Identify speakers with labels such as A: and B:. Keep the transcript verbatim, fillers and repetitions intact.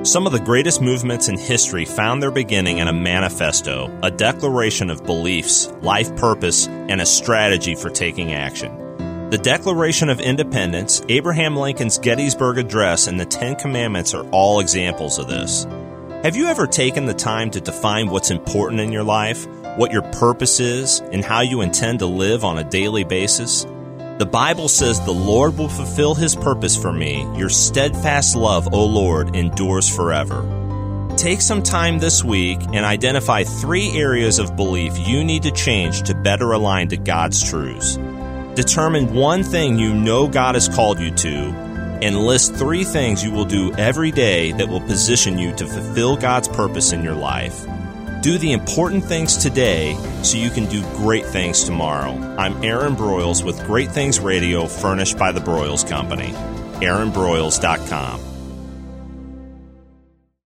A: Some of the greatest movements in history found their beginning in a manifesto, a declaration of beliefs, life purpose, and a strategy for taking action. The Declaration of Independence, Abraham Lincoln's Gettysburg Address, and the Ten Commandments are all examples of this. Have you ever taken the time to define what's important in your life, what your purpose is, and how you intend to live on a daily basis? The Bible says the Lord will fulfill His purpose for me. Your steadfast love, O Lord, endures forever. Take some time this week and identify three areas of belief you need to change to better align to God's truths. Determine one thing you know God has called you to, and list three things you will do every day that will position you to fulfill God's purpose in your life. Do the important things today so you can do great things tomorrow. I'm Aaron Broyles with Great Things Radio, furnished by the Broyles Company. aaron broyles dot com